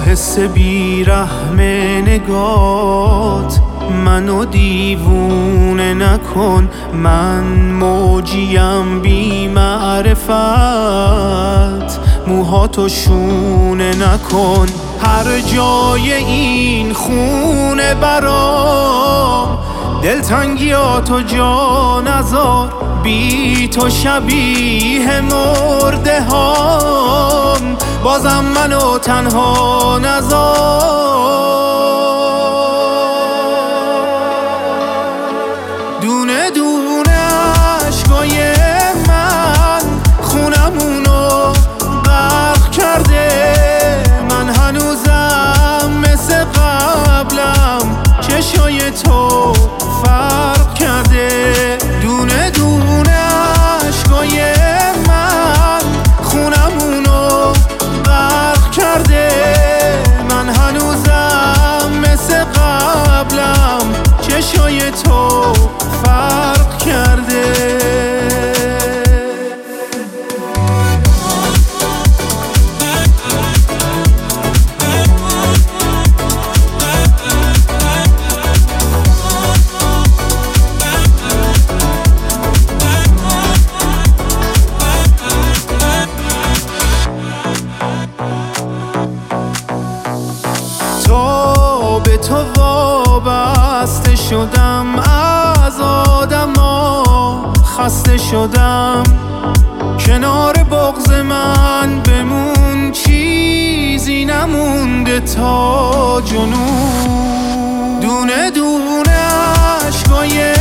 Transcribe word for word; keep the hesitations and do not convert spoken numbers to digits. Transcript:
حس بیرحم نگات منو دیوونه نکن، من موجیم بی معرفت، موهاتو شونه نکن. هر جای این خونه برام دلتنگیاتو جا نذار، بی تو شبیه مرده هام، بازم منو تنها نذار. دونه دونه عشقای من خونمونو غرق کرده، من هنوزم مثل قبلم چشای تو فرق کرده. دونه دونه عشقای من خونمونو غرق کرده، من هنوزم مثل قبلم چشای تو فرق کرده. به تو وابسته شدم، از آدما خسته شدم، کنار بغض من بمون، چیزی نمونده تا جنون. دونه دونه عشقای